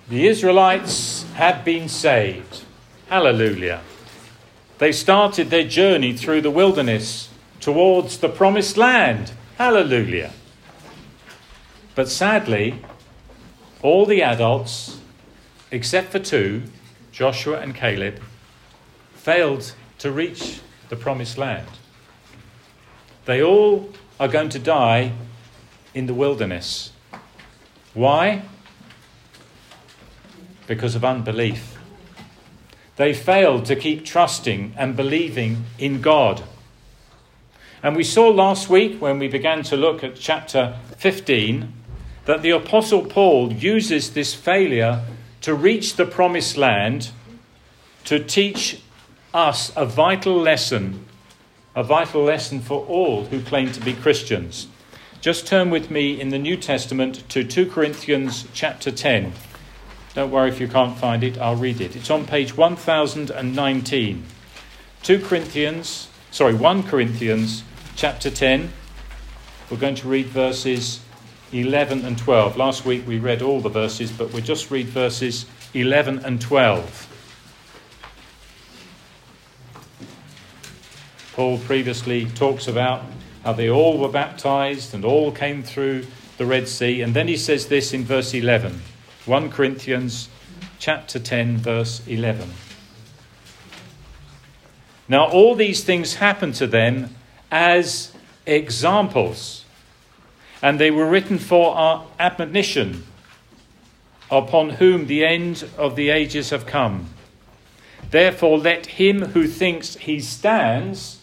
The Israelites had been saved. Hallelujah. They started their journey through the wilderness towards the promised land. Hallelujah. But sadly, all the adults, except for two, Joshua and Caleb, failed to reach the promised land. They all are going to die in the wilderness. Why? Because of unbelief. They failed to keep trusting and believing in God. And we saw last week when we began to look at chapter 15 that the Apostle Paul uses this failure to reach the promised land to teach us a vital lesson for all who claim to be Christians. Just turn with me in the New Testament to 2 Corinthians chapter 10. Don't worry if you can't find it, I'll read it. It's on page 1019. 1 Corinthians chapter 10. We're going to read verses 11 and 12. Last week we read all the verses, but we'll just read verses 11 and 12. Paul previously talks about how they all were baptized and all came through the Red Sea. And then he says this in verse 11. 1 Corinthians chapter 10, verse 11. Now all these things happened to them as examples, and they were written for our admonition, upon whom the end of the ages have come. Therefore let him who thinks he stands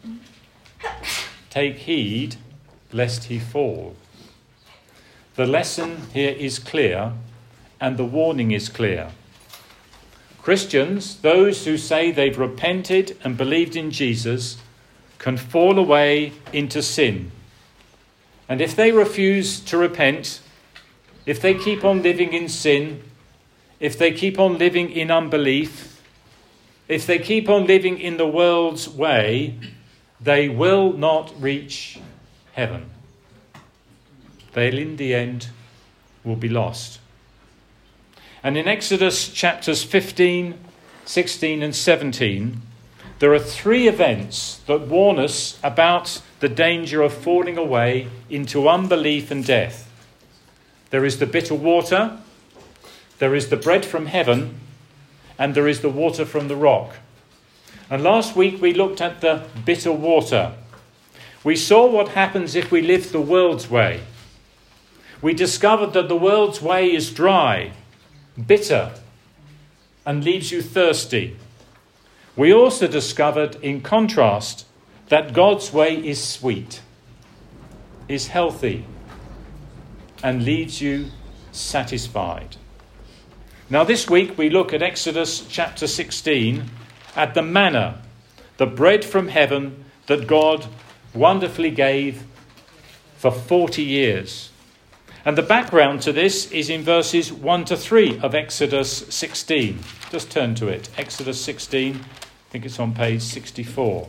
take heed lest he fall. The lesson here is clear, and the warning is clear. Christians, those who say they've repented and believed in Jesus, can fall away into sin. And if they refuse to repent, if they keep on living in sin, if they keep on living in unbelief, if they keep on living in the world's way, they will not reach heaven. They, in the end, will be lost. And in Exodus chapters 15, 16 and 17, there are three events that warn us about the danger of falling away into unbelief and death. There is the bitter water, there is the bread from heaven, and there is the water from the rock. And last week we looked at the bitter water. We saw what happens if we live the world's way. We discovered that the world's way is dry, bitter, and leaves you thirsty. We also discovered, in contrast, that God's way is sweet, is healthy, and leaves you satisfied. Now this week we look at Exodus chapter 16, at the manna, the bread from heaven that God wonderfully gave for 40 years. And the background to this is in verses 1 to 3 of Exodus 16. Just turn to it. Exodus 16, I think it's on page 64.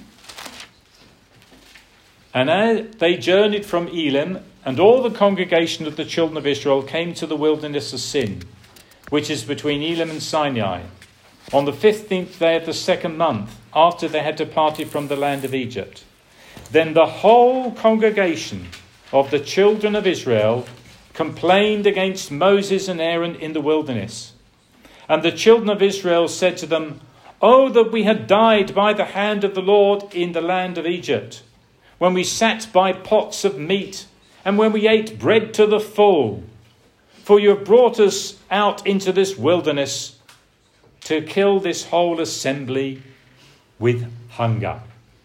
And as they journeyed from Elim, and all the congregation of the children of Israel came to the wilderness of Sin, which is between Elim and Sinai, on the 15th day of the second month, after they had departed from the land of Egypt. Then the whole congregation of the children of Israel complained against Moses and Aaron in the wilderness. And the children of Israel said to them, "Oh, that we had died by the hand of the Lord in the land of Egypt, when we sat by pots of meat, and when we ate bread to the full. For you have brought us out into this wilderness to kill this whole assembly with hunger."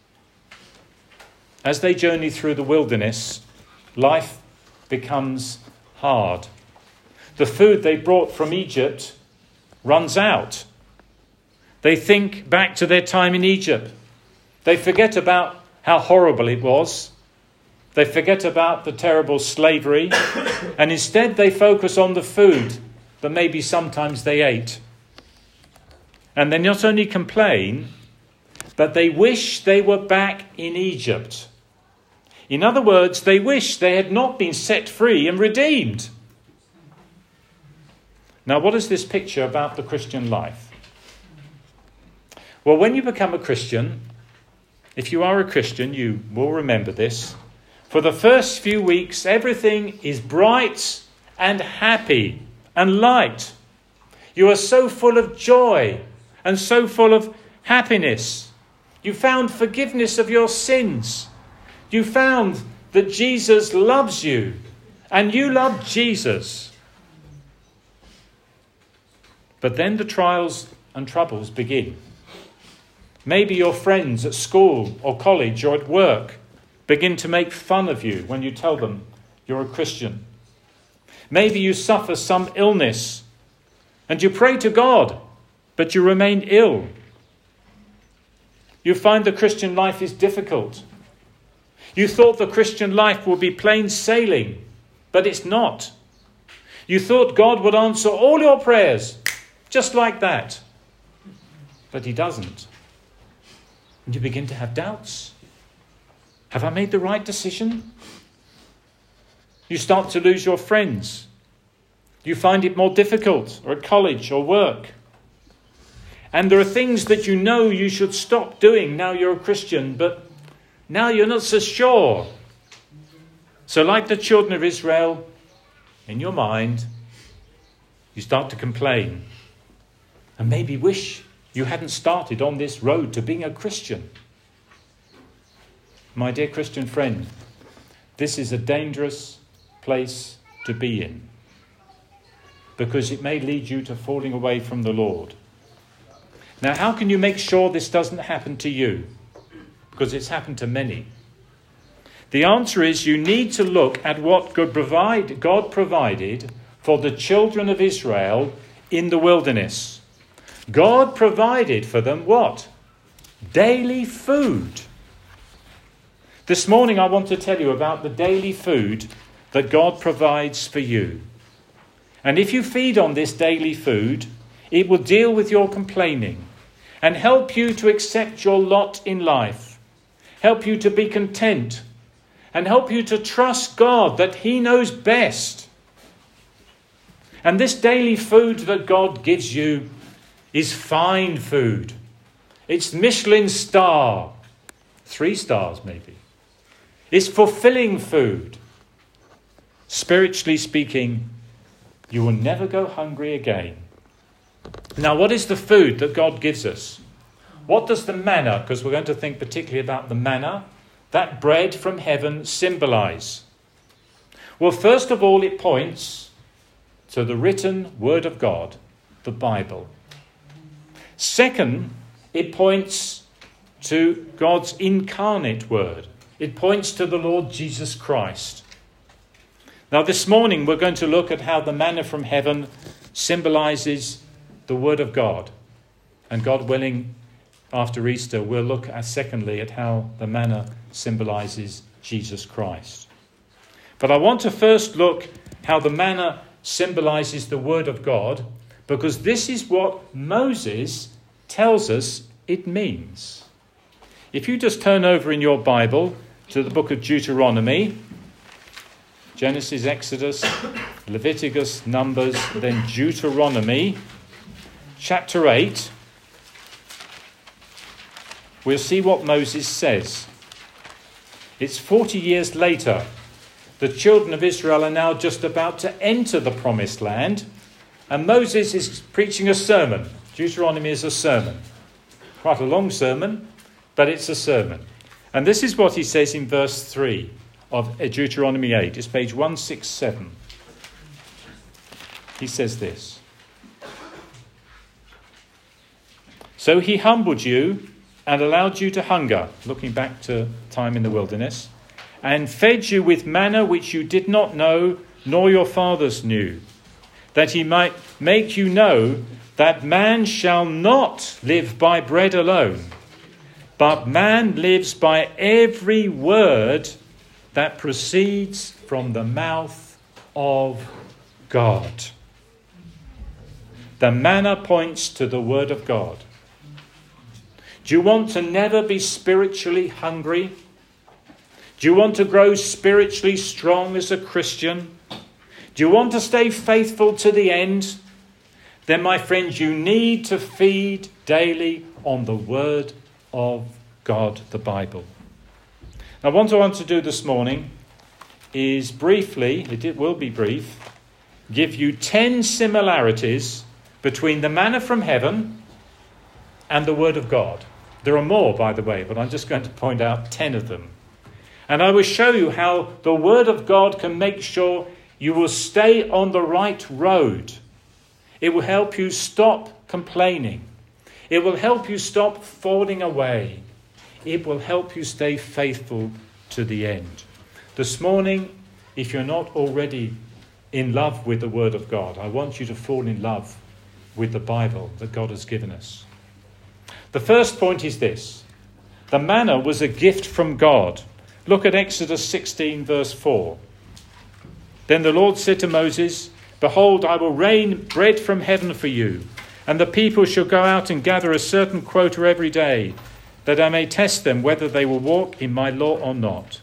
As they journey through the wilderness, life becomes hard. The food they brought from Egypt runs out. They think back to their time in Egypt. They forget about how horrible it was. They forget about the terrible slavery. And instead they focus on the food that maybe sometimes they ate. And they not only complain, but they wish they were back in Egypt. In other words, they wish they had not been set free and redeemed. Now, what is this picture about the Christian life? Well, when you become a Christian, if you are a Christian, you will remember this. For the first few weeks, everything is bright and happy and light. You are so full of joy and so full of happiness. You found forgiveness of your sins. You found that Jesus loves you and you love Jesus. But then the trials and troubles begin. Maybe your friends at school or college or at work begin to make fun of you when you tell them you're a Christian. Maybe you suffer some illness and you pray to God, but you remain ill. You find the Christian life is difficult. You thought the Christian life would be plain sailing, but it's not. You thought God would answer all your prayers just like that, but he doesn't. And you begin to have doubts. Have I made the right decision? You start to lose your friends. You find it more difficult, or at college or work. And there are things that you know you should stop doing now you're a Christian, but now you're not so sure. So like the children of Israel, in your mind, you start to complain. And maybe wish you hadn't started on this road to being a Christian. My dear Christian friend, this is a dangerous place to be in, because it may lead you to falling away from the Lord. Now, how can you make sure this doesn't happen to you? Because it's happened to many. The answer is you need to look at what God provided for the children of Israel in the wilderness. God provided for them what? Daily food. This morning I want to tell you about the daily food that God provides for you. And if you feed on this daily food, it will deal with your complaining and help you to accept your lot in life, help you to be content, and help you to trust God that he knows best. And this daily food that God gives you is fine food. It's Michelin star, 3 stars maybe. It's fulfilling food. Spiritually speaking, you will never go hungry again. Now, what is the food that God gives us? What does the manna, because we're going to think particularly about the manna, that bread from heaven, symbolize? Well, first of all, it points to the written word of God, the Bible. Second, it points to God's incarnate word. It points to the Lord Jesus Christ. Now, this morning, we're going to look at how the manna from heaven symbolizes the word of God. And God willing, after Easter, we'll look at, secondly, at how the manna symbolizes Jesus Christ. But I want to first look how the manna symbolizes the word of God, because this is what Moses tells us it means. If you just turn over in your Bible to the book of Deuteronomy, Genesis, Exodus, Leviticus, Numbers, then Deuteronomy, chapter 8, we'll see what Moses says. It's 40 years later. The children of Israel are now just about to enter the promised land, and Moses is preaching a sermon. Deuteronomy is a sermon. Quite a long sermon, but it's a sermon. And this is what he says in verse 3 of Deuteronomy 8. It's page 167. He says this. So he humbled you and allowed you to hunger, looking back to time in the wilderness, and fed you with manna which you did not know, nor your fathers knew, that he might make you know that man shall not live by bread alone, but man lives by every word that proceeds from the mouth of God. The manna points to the word of God. Do you want to never be spiritually hungry? Do you want to grow spiritually strong as a Christian? Do you want to stay faithful to the end? then my friends, you need to feed daily on the Word of God, the Bible. Now, what I want to do this morning is briefly, it will be brief, give you 10 similarities between the manna from heaven and the Word of God. There are more, by the way, but I'm just going to point out 10 of them. And I will show you how the Word of God can make sure you will stay on the right road. It will help you stop complaining. It will help you stop falling away. It will help you stay faithful to the end. This morning, if you're not already in love with the Word of God, I want you to fall in love with the Bible that God has given us. The first point is this. The manna was a gift from God. Look at Exodus 16, verse 4. Then the Lord said to Moses, "Behold, I will rain bread from heaven for you, and the people shall go out and gather a certain quota every day, that I may test them whether they will walk in my law or not."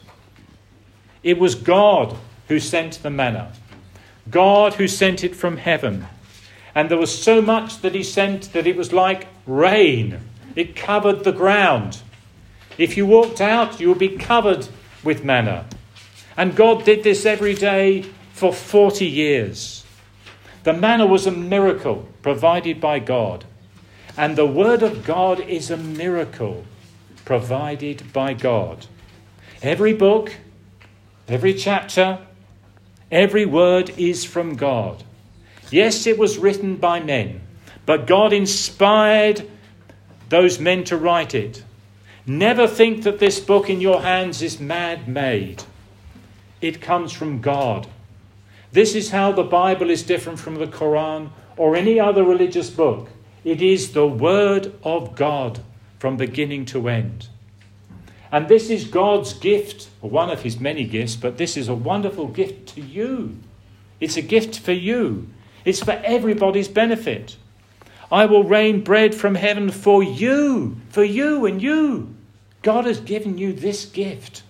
It was God who sent the manna. God who sent it from heaven. And there was so much that he sent that it was like rain. It covered the ground. If you walked out, you would be covered with manna. And God did this every day for 40 years. The manna was a miracle provided by God. And the Word of God is a miracle provided by God. Every book, every chapter, every word is from God. Yes, it was written by men, but God inspired those men to write it. Never think that this book in your hands is man-made. It comes from God. This is how the Bible is different from the Quran or any other religious book. It is the Word of God from beginning to end. And this is God's gift, or one of his many gifts, but this is a wonderful gift to you. It's a gift for you. It's for everybody's benefit. I will rain bread from heaven for you and you. God has given you this gift.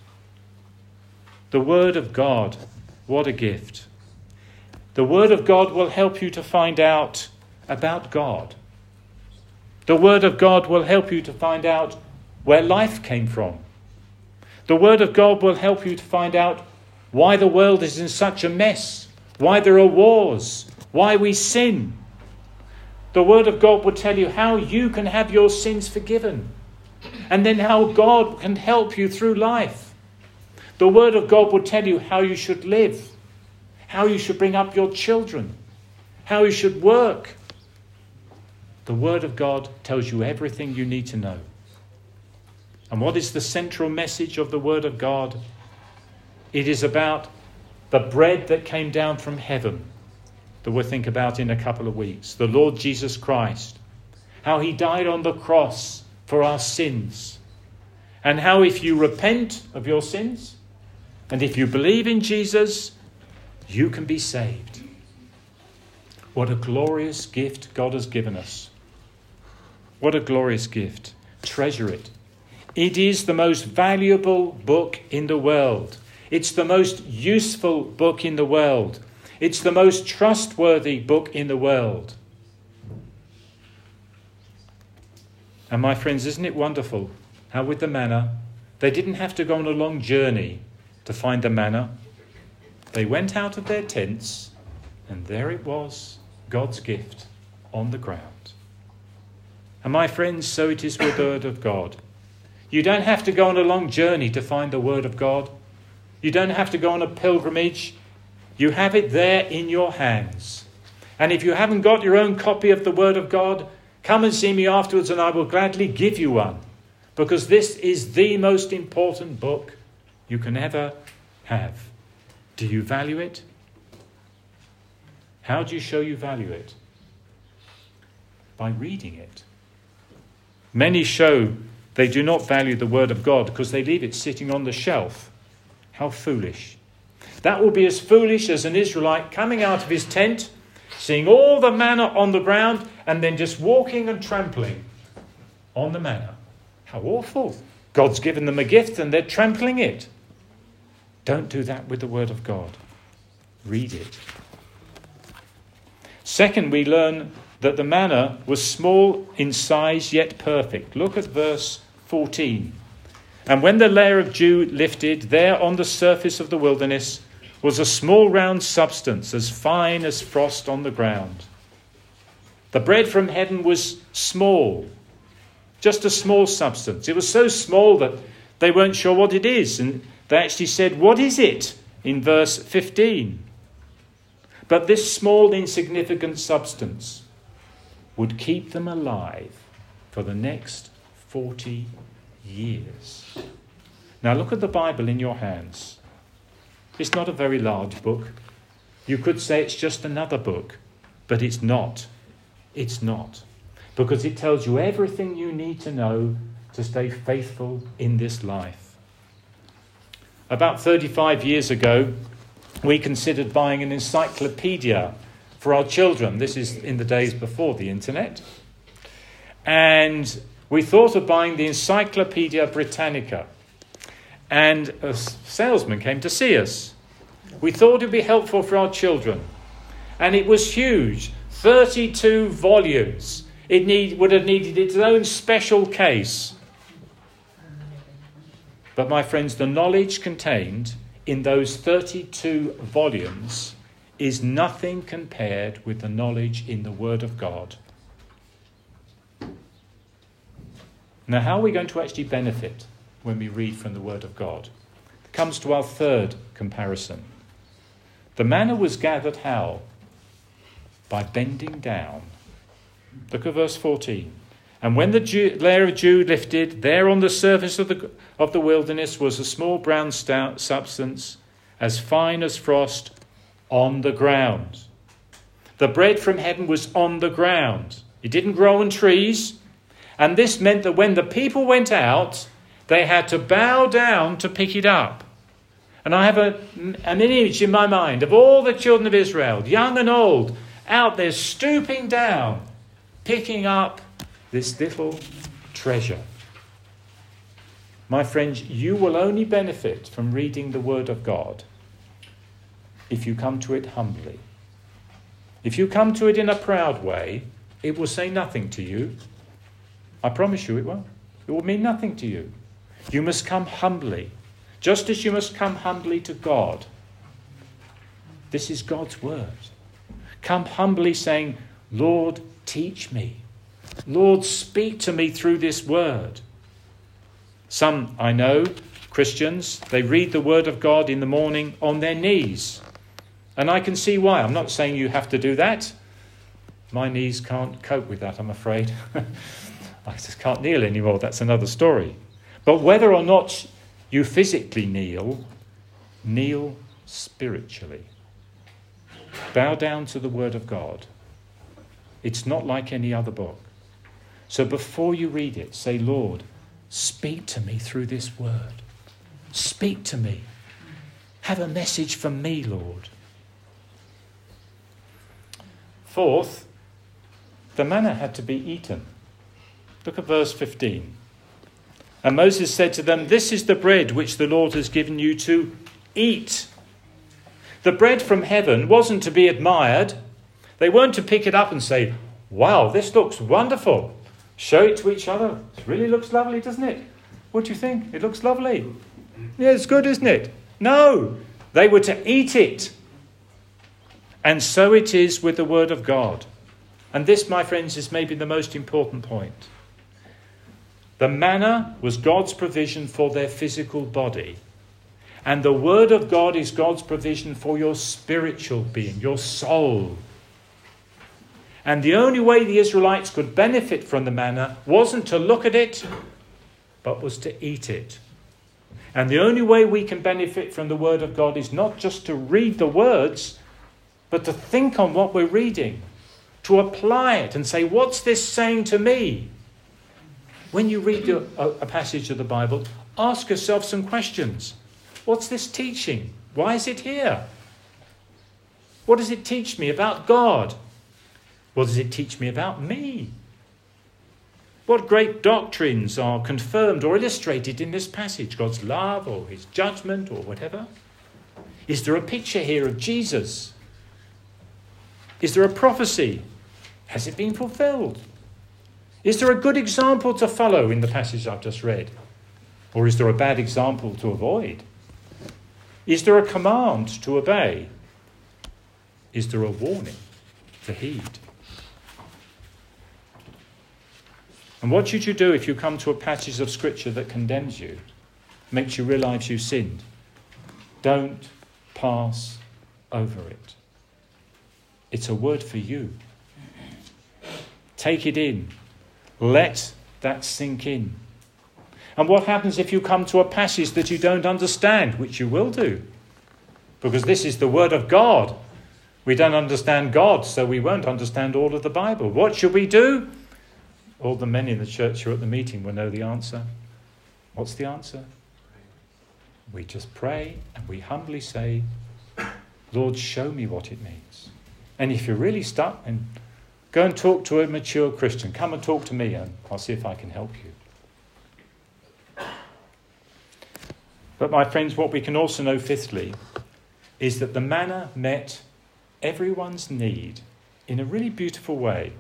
The Word of God, what a gift. The Word of God will help you to find out about God. The Word of God will help you to find out where life came from. The Word of God will help you to find out why the world is in such a mess, why there are wars, why we sin. The Word of God will tell you how you can have your sins forgiven, and then how God can help you through life. The Word of God will tell you how you should live, how you should bring up your children, how you should work. The Word of God tells you everything you need to know. And what is the central message of the Word of God? It is about the bread that came down from heaven that we'll think about in a couple of weeks. The Lord Jesus Christ. How he died on the cross for our sins. And how if you repent of your sins and if you believe in Jesus, you can be saved. What a glorious gift God has given us. What a glorious gift. Treasure it. It is the most valuable book in the world. It's the most useful book in the world. It's the most trustworthy book in the world. And my friends, isn't it wonderful how with the manna, they didn't have to go on a long journey to find the manna. They went out of their tents and there it was, God's gift on the ground. And my friends, so it is with the Word of God. You don't have to go on a long journey to find the Word of God. You don't have to go on a pilgrimage. You have it there in your hands. And if you haven't got your own copy of the Word of God, come and see me afterwards and I will gladly give you one. Because this is the most important book you can ever have. Do you value it? How do you show you value it? By reading it. Many show they do not value the Word of God because they leave it sitting on the shelf. How foolish. That will be as foolish as an Israelite coming out of his tent, seeing all the manna on the ground, and then just walking and trampling on the manna. How awful. God's given them a gift and they're trampling it. Don't do that with the Word of God. Read it. Second, we learn that the manna was small in size yet perfect. Look at verse 14. And when the layer of dew lifted, there on the surface of the wilderness was a small round substance as fine as frost on the ground. The bread from heaven was small, just a small substance. It was so small that they weren't sure what it is. And they actually said, "What is it?" in verse 15. But this small, insignificant substance would keep them alive for the next 40 years. Now look at the Bible in your hands. It's not a very large book. You could say it's just another book, but it's not. It's not. Because it tells you everything you need to know to stay faithful in this life. About 35 years ago, we considered buying an encyclopedia for our children. This is in the days before the internet. And we thought of buying the Encyclopedia Britannica. And a salesman came to see us. We thought it would be helpful for our children. And it was huge, 32 volumes. It would have needed its own special case. But my friends, the knowledge contained in those 32 volumes is nothing compared with the knowledge in the Word of God. Now, how are we going to actually benefit when we read from the Word of God? It comes to our third comparison. The manna was gathered how? By bending down. Look at verse 14. And when the layer of dew lifted, there on the surface of the wilderness was a small brown substance, as fine as frost, on the ground. The bread from heaven was on the ground. It didn't grow on trees. And this meant that when the people went out, they had to bow down to pick it up. And I have an image in my mind of all the children of Israel, young and old, out there stooping down, picking up this little treasure. My friends, you will only benefit from reading the Word of God if you come to it humbly. If you come to it in a proud way, it will say nothing to you. I promise you it won't. It will mean nothing to you. You must come humbly, just as you must come humbly to God. This is God's word. Come humbly saying, "Lord, teach me. Lord, speak to me through this word." Some, I know, Christians, they read the word of God in the morning on their knees. And I can see why. I'm not saying you have to do that. My knees can't cope with that, I'm afraid. I just can't kneel anymore. That's another story. But whether or not you physically kneel, kneel spiritually. Bow down to the word of God. It's not like any other book. So before you read it, say, "Lord, speak to me through this word. Speak to me. Have a message for me, Lord." Fourth, the manna had to be eaten. Look at verse 15. And Moses said to them, "This is the bread which the Lord has given you to eat." The bread from heaven wasn't to be admired. They weren't to pick it up and say, "Wow, this looks wonderful." Show it to each other. It really looks lovely, doesn't it? What do you think? It looks lovely. Yeah, it's good, isn't it? No, they were to eat it. And so it is with the word of God. And this, my friends, is maybe the most important point. The manna was God's provision for their physical body. And the word of God is God's provision for your spiritual being, your soul. And the only way the Israelites could benefit from the manna wasn't to look at it, but was to eat it. And the only way we can benefit from the word of God is not just to read the words, but to think on what we're reading, to apply it and say, "What's this saying to me?" When you read a passage of the Bible, ask yourself some questions. What's this teaching? Why is it here? What does it teach me about God? What does it teach me about me? What great doctrines are confirmed or illustrated in this passage? God's love or his judgment or whatever? Is there a picture here of Jesus? Is there a prophecy? Has it been fulfilled? Is there a good example to follow in the passage I've just read? Or is there a bad example to avoid? Is there a command to obey? Is there a warning to heed? And what should you do if you come to a passage of Scripture that condemns you, makes you realise you sinned? Don't pass over it. It's a word for you. Take it in. Let that sink in. And what happens if you come to a passage that you don't understand, which you will do? Because this is the word of God. We don't understand God, so we won't understand all of the Bible. What should we do? All the men in the church who are at the meeting will know the answer. What's the answer? We just pray and we humbly say, Lord, show me what it means. And if you're really stuck, then go and talk to a mature Christian. Come and talk to me and I'll see if I can help you. But my friends, what we can also know fifthly is that the manna met everyone's need in a really beautiful way.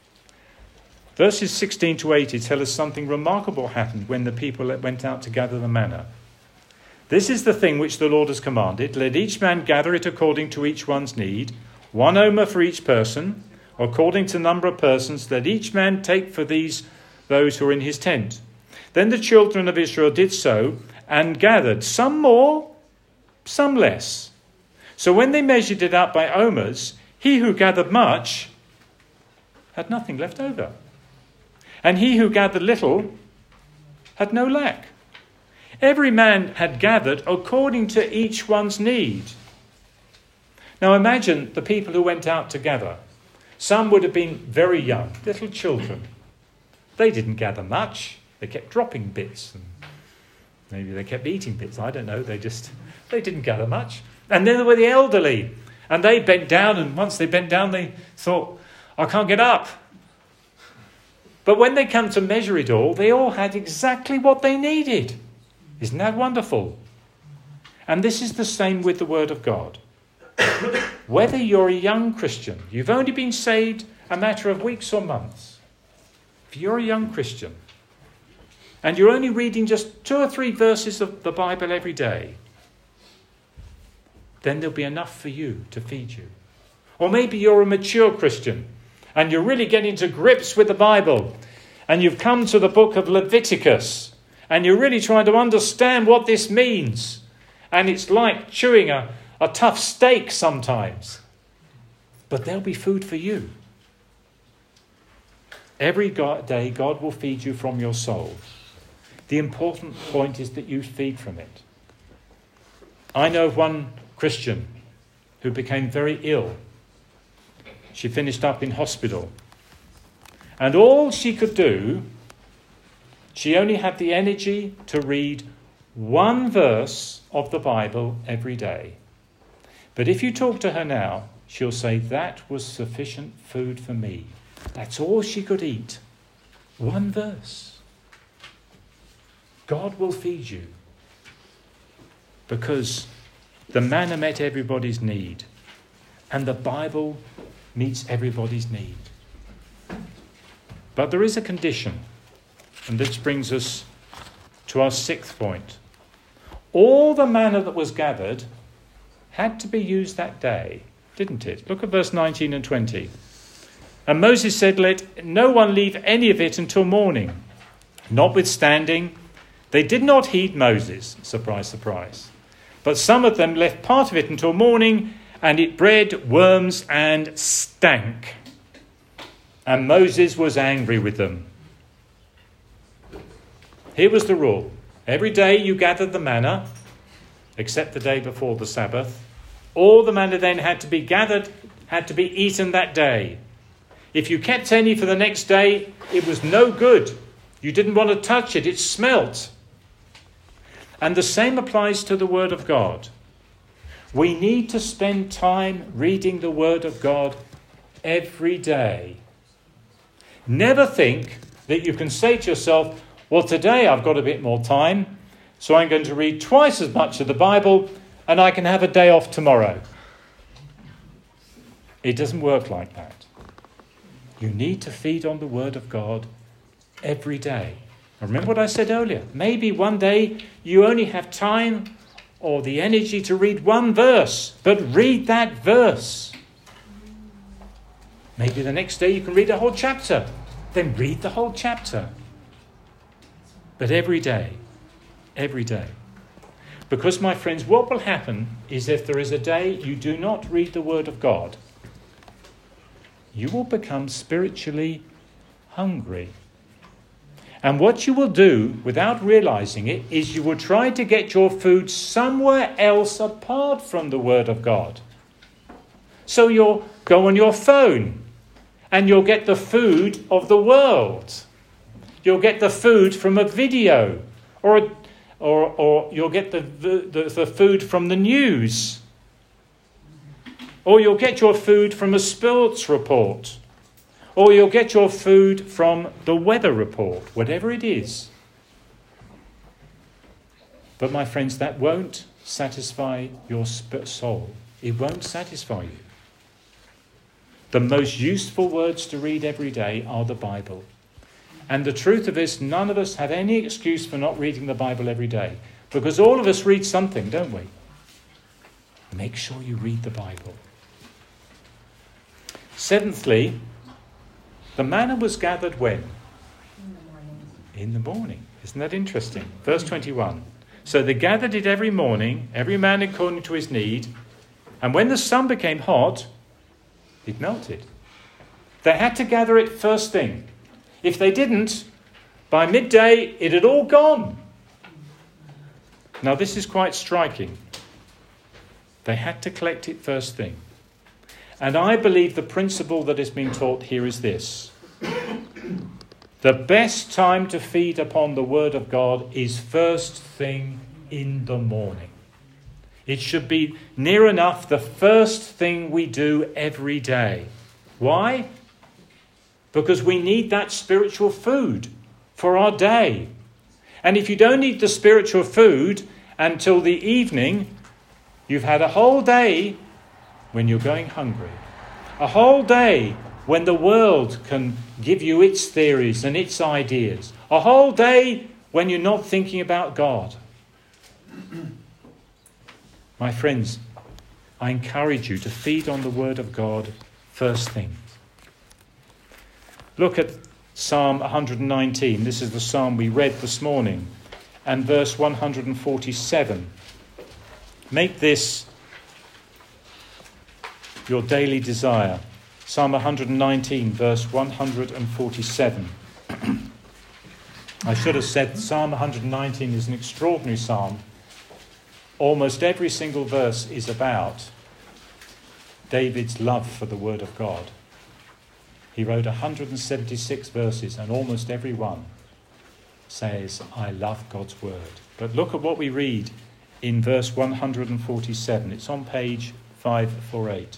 Verses 16 to 80 tell us something remarkable happened when the people went out to gather the manna. This is the thing which the Lord has commanded. Let each man gather it according to each one's need, 1 omer for each person, according to the number of persons. Let each man take for those who are in his tent. Then the children of Israel did so and gathered, some more, some less. So when they measured it out by omers, he who gathered much had nothing left over. And he who gathered little had no lack. Every man had gathered according to each one's need. Now imagine the people who went out to gather. Some would have been very young, little children. They didn't gather much. They kept dropping bits. And maybe they kept eating bits. I don't know. They didn't gather much. And then there were the elderly. And they bent down. And once they bent down, they thought, I can't get up. But when they come to measure it all, they all had exactly what they needed. Isn't that wonderful? And this is the same with the Word of God. Whether you're a young Christian, you've only been saved a matter of weeks or months. If you're a young Christian and you're only reading just 2 or 3 verses of the Bible every day, then there'll be enough for you to feed you. Or maybe you're a mature Christian and you're really getting to grips with the Bible and you've come to the book of Leviticus and you're really trying to understand what this means. And it's like chewing a tough steak sometimes. But there'll be food for you. Every day God will feed you from your soul. The important point is that you feed from it. I know of one Christian who became very ill. She finished up in hospital. And all she could do, she only had the energy to read 1 verse of the Bible every day. But if you talk to her now, she'll say, that was sufficient food for me. That's all she could eat. 1 verse. God will feed you. Because the manna met everybody's need. And the Bible meets everybody's need. But there is a condition. And this brings us to our 6th point. All the manna that was gathered had to be used that day, didn't it? Look at verse 19 and 20. And Moses said, let no one leave any of it until morning. Notwithstanding, they did not heed Moses. Surprise, surprise. But some of them left part of it until morning, and it bred worms and stank. And Moses was angry with them. Here was the rule. Every day you gathered the manna, except the day before the Sabbath. All the manna then had to be gathered, had to be eaten that day. If you kept any for the next day, it was no good. You didn't want to touch it. It smelt. And the same applies to the Word of God. We need to spend time reading the Word of God every day. Never think that you can say to yourself, well, today I've got a bit more time, so I'm going to read twice as much of the Bible and I can have a day off tomorrow. It doesn't work like that. You need to feed on the Word of God every day. Now remember what I said earlier. Maybe one day you only have time or the energy to read one verse, but read that verse. Maybe the next day you can read a whole chapter. Then read the whole chapter. But every day. Because, my friends, what will happen is if there is a day you do not read the Word of God, you will become spiritually hungry. And what you will do, without realizing it, is you will try to get your food somewhere else apart from the Word of God. So you'll go on your phone and you'll get the food of the world. You'll get the food from a video or you'll get the food from the news. Or you'll get your food from a sports report. Or you'll get your food from the weather report, whatever it is. But my friends, that won't satisfy your soul. It won't satisfy you. The most useful words to read every day are the Bible. And the truth of this, none of us have any excuse for not reading the Bible every day. Because all of us read something, don't we? Make sure you read the Bible. Seventhly, the manna was gathered when? In the morning. Isn't that interesting? Verse 21. So they gathered it every morning, every man according to his need. And when the sun became hot, it melted. They had to gather it first thing. If they didn't, by midday, it had all gone. Now, this is quite striking. They had to collect it first thing. And I believe the principle that is being taught here is this. The best time to feed upon the Word of God is first thing in the morning. It should be near enough the first thing we do every day. Why? Because we need that spiritual food for our day. And if you don't eat the spiritual food until the evening, you've had a whole day when you're going hungry. A whole day when the world can give you its theories and its ideas. A whole day when you're not thinking about God. My friends, I encourage you to feed on the Word of God first thing. Look at Psalm 119. This is the psalm we read this morning. And verse 147. Make this your daily desire. Psalm 119, verse 147. I should have said Psalm 119 is an extraordinary psalm. Almost every single verse is about David's love for the Word of God. He wrote 176 verses, and almost every one says, I love God's Word. But look at what we read in verse 147. It's on page 548.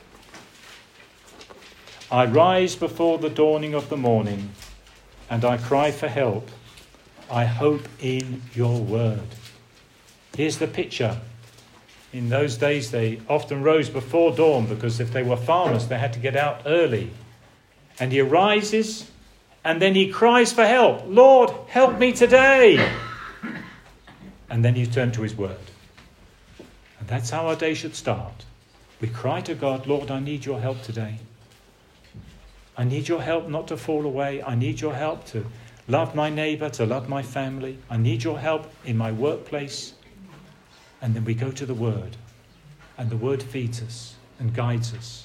I rise before the dawning of the morning, and I cry for help. I hope in your word. Here's the picture. In those days, they often rose before dawn because if they were farmers, they had to get out early. And he arises, and then he cries for help. Lord, help me today. And then he turned to his word. And that's how our day should start. We cry to God, Lord, I need your help today. I need your help not to fall away. I need your help to love my neighbour, to love my family. I need your help in my workplace. And then we go to the Word. And the Word feeds us and guides us.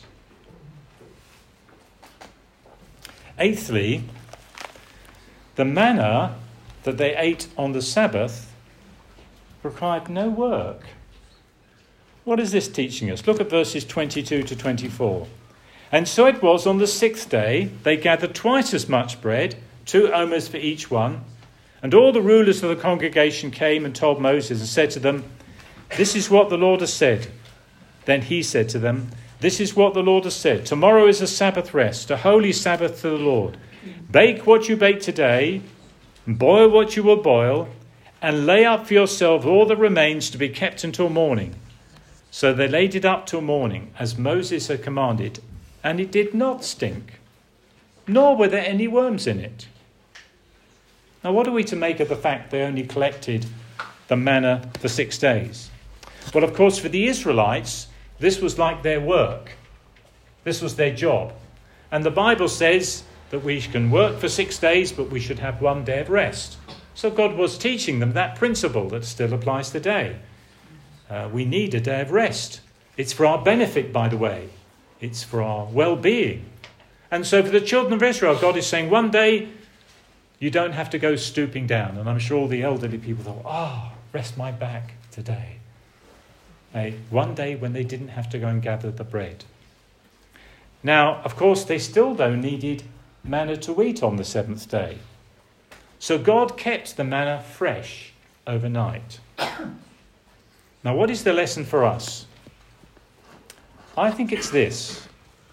Eighthly, the manna that they ate on the Sabbath required no work. What is this teaching us? Look at verses 22 to 24. And so it was on the sixth day, they gathered twice as much bread, 2 omers for each one. And all the rulers of the congregation came and told Moses and said to them, this is what the Lord has said. Then he said to them, this is what the Lord has said. Tomorrow is a Sabbath rest, a holy Sabbath to the Lord. Bake what you bake today, and boil what you will boil, and lay up for yourself all that remains to be kept until morning. So they laid it up till morning, as Moses had commanded, and it did not stink. nor were there any worms in it. Now, what are we to make of the fact they only collected the manna for 6 days? Well, of course, for the Israelites, this was like their work. This was their job. And the Bible says that we can work for 6 days, but we should have 1 day of rest. So God was teaching them that principle that still applies today. We need a day of rest. It's for our benefit, by the way. It's for our well-being. And so for the children of Israel, God is saying 1 day you don't have to go stooping down. And I'm sure all the elderly people thought, rest my back today. 1 day when they didn't have to go and gather the bread. Now, of course, they still, though, needed manna to eat on the 7th day. So God kept the manna fresh overnight. Now, what is the lesson for us? I think it's this.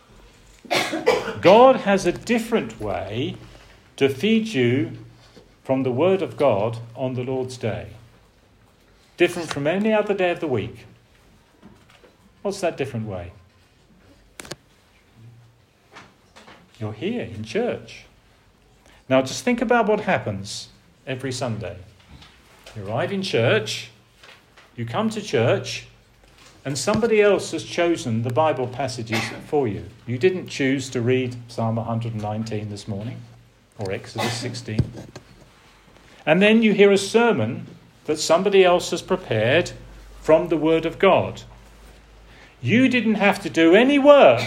God has a different way to feed you from the Word of God on the Lord's Day. Different from any other day of the week. What's that different way? You're here in church. Now just think about what happens every Sunday. You arrive in church, you come to church, and somebody else has chosen the Bible passages for you. You didn't choose to read Psalm 119 this morning, or Exodus 16. And then you hear a sermon that somebody else has prepared from the Word of God. You didn't have to do any work,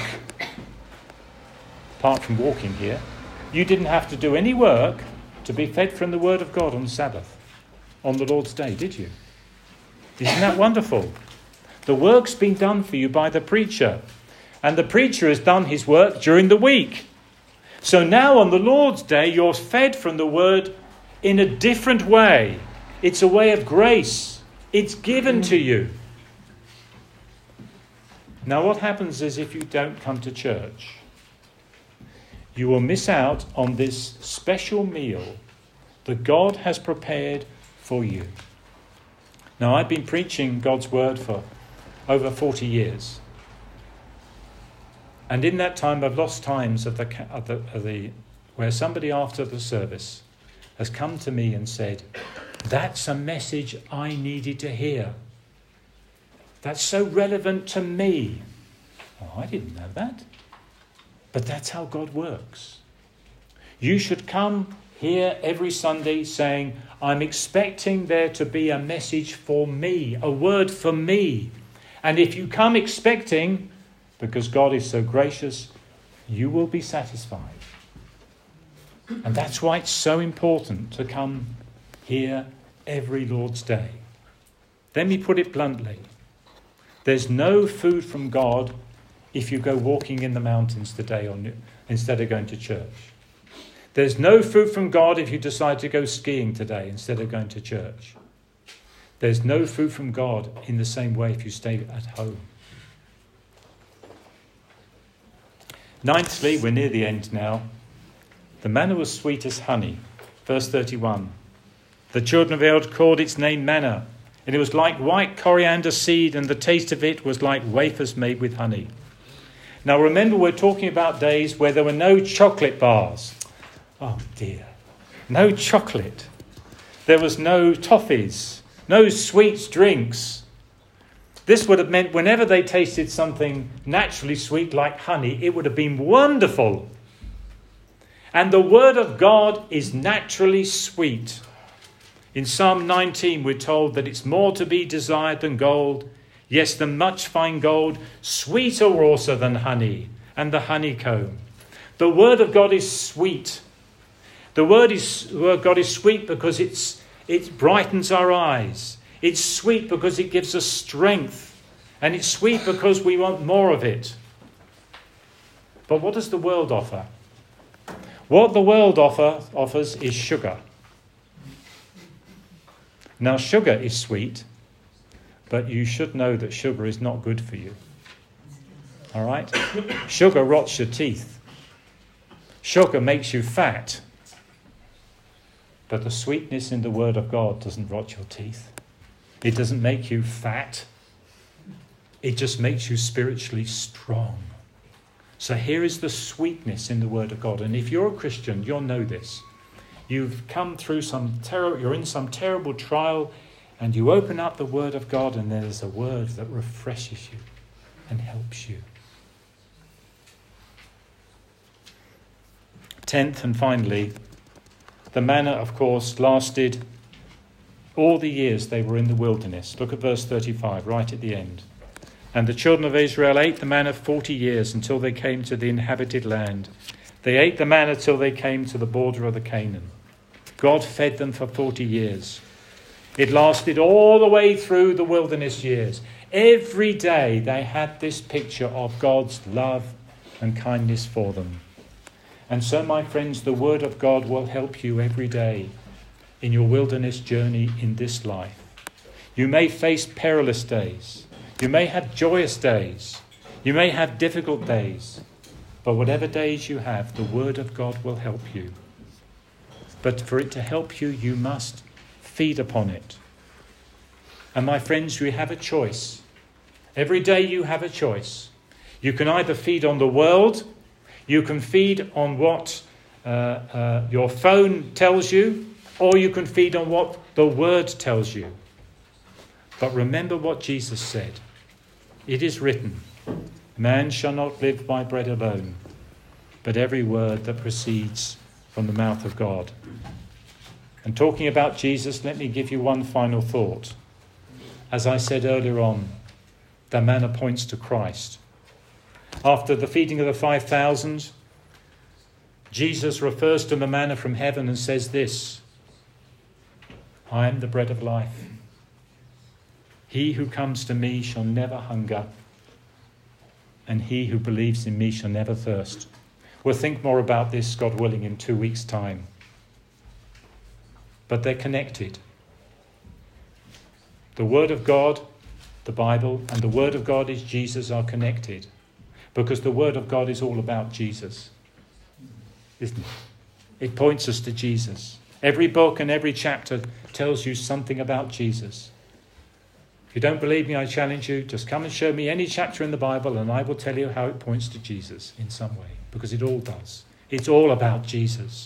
apart from walking here. You didn't have to do any work to be fed from the Word of God on Sabbath, on the Lord's Day, did you? Isn't that wonderful? The work's been done for you by the preacher, and the preacher has done his work during the week. So now on the Lord's Day, you're fed from the Word in a different way. It's a way of grace. It's given to you. Now what happens is if you don't come to church, you will miss out on this special meal that God has prepared for you. Now, I've been preaching God's Word for over 40 years. And in that time, I've lost times where somebody after the service has come to me and said, "That's a message I needed to hear. That's so relevant to me." Oh, I didn't know that. But that's how God works. You should come here every Sunday saying, "I'm expecting there to be a message for me, a word for me." And if you come expecting, because God is so gracious, you will be satisfied. And that's why it's so important to come here every Lord's Day. Let me put it bluntly. There's no food from God if you go walking in the mountains today instead of going to church. There's no food from God if you decide to go skiing today instead of going to church. There's no food from God in the same way if you stay at home. Ninthly, we're near the end now. The manna was sweet as honey. Verse 31. The children of Israel called its name manna, and it was like white coriander seed, and the taste of it was like wafers made with honey. Now remember, we're talking about days where there were no chocolate bars. Oh dear. No chocolate. There was no toffees. No sweet drinks. This would have meant whenever they tasted something naturally sweet like honey, it would have been wonderful. And the Word of God is naturally sweet. In Psalm 19, we're told that it's more to be desired than gold, yes, than much fine gold, sweeter also than honey and the honeycomb. The Word of God is sweet. The Word of God is sweet because it brightens our eyes. It's sweet because it gives us strength. And it's sweet because we want more of it. But what does the world offer? What the world offers is sugar. Now, sugar is sweet, but you should know that sugar is not good for you. All right? Sugar rots your teeth. Sugar makes you fat. But the sweetness in the Word of God doesn't rot your teeth. It doesn't make you fat. It just makes you spiritually strong. So here is the sweetness in the Word of God. And if you're a Christian, you'll know this. You've come through you're in some terrible trial, and you open up the Word of God, and there's a word that refreshes you and helps you. 10th and finally, the manna, of course, lasted all the years they were in the wilderness. Look at verse 35, right at the end. And the children of Israel ate the manna 40 years until they came to the inhabited land. They ate the manna till they came to the border of the Canaan. God fed them for 40 years. It lasted all the way through the wilderness years. Every day they had this picture of God's love and kindness for them. And so, my friends, the Word of God will help you every day in your wilderness journey in this life. You may face perilous days. You may have joyous days. You may have difficult days. But whatever days you have, the Word of God will help you. But for it to help you, you must feed upon it. And my friends, we have a choice. Every day you have a choice. You can either feed on the world, you can feed on what your phone tells you, or you can feed on what the Word tells you. But remember what Jesus said. It is written, man shall not live by bread alone, but every word that proceeds from the mouth of God. And talking about Jesus, let me give you one final thought. As I said earlier on, the manna points to Christ. After the feeding of the 5,000, Jesus refers to the manna from heaven and says this, I am the bread of life. He who comes to me shall never hunger, and he who believes in me shall never thirst. We'll think more about this, God willing, in 2 weeks' time. But they're connected. The Word of God, the Bible, and the Word of God is Jesus are connected. Because the Word of God is all about Jesus. Isn't it? It points us to Jesus. Every book and every chapter tells you something about Jesus. If you don't believe me, I challenge you, just come and show me any chapter in the Bible and I will tell you how it points to Jesus in some way. Because it all does. It's all about Jesus.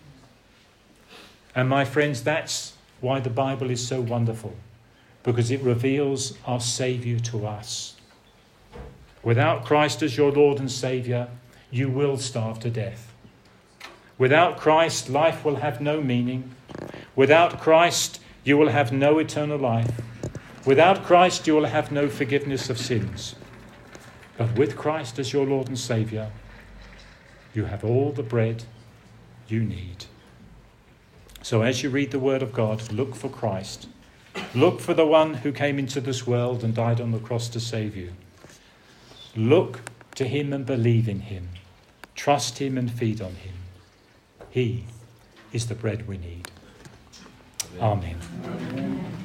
And my friends, that's why the Bible is so wonderful. Because it reveals our Saviour to us. Without Christ as your Lord and Saviour, you will starve to death. Without Christ, life will have no meaning. Without Christ, you will have no eternal life. Without Christ, you will have no forgiveness of sins. But with Christ as your Lord and Saviour, you have all the bread you need. So as you read the Word of God, look for Christ. Look for the one who came into this world and died on the cross to save you. Look to him and believe in him. Trust him and feed on him. He is the bread we need. Amen.